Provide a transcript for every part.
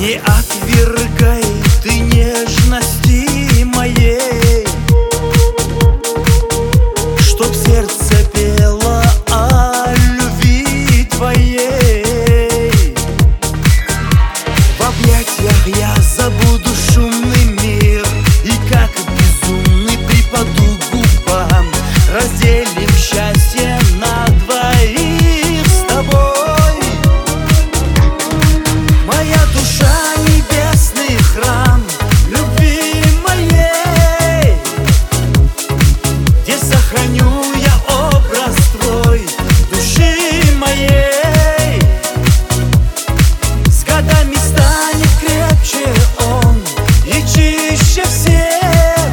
Не отвергай ты нежности моей, чтоб сердце пело о любви твоей. В объятиях я забуду шумный мир и как безумный припаду к губам. Разделим счастье на двоих с тобой. Моя душа — небесный храм любви моей, где сохраню я образ твой души моей. С годами станет крепче он и чище всех,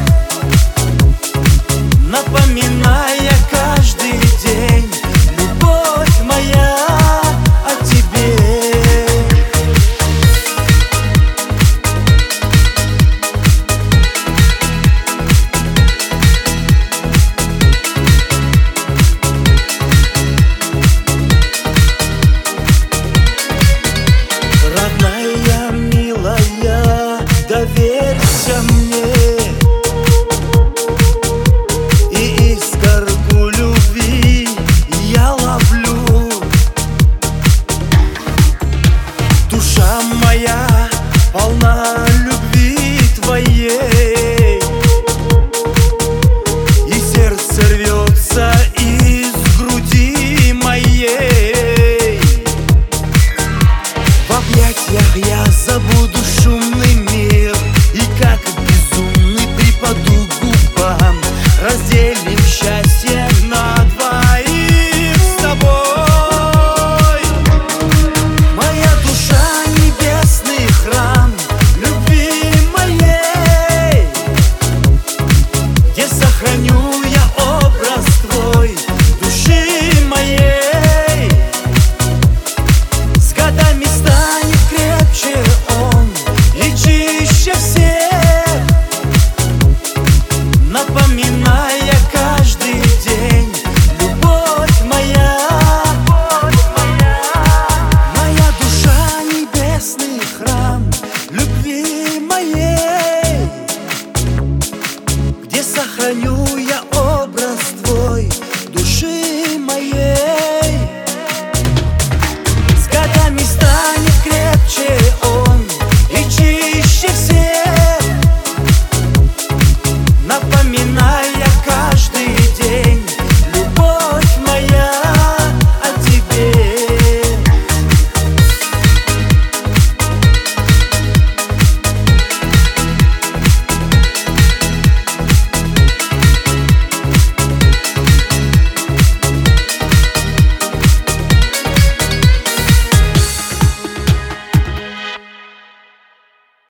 напоминая каждый день любовь моя о тебе. Родная, милая, доверься мне, и искорку любви я ловлю. Душа моя полна любви твоей, и сердце рвется из груди моей. В объятиях я забуду шумный мир и как безумный припаду к губам. Разделим счастье на двоих с тобой. Моя душа — небесный храм любви моей, где сохраню я образ твой души моей. С годами станет крепче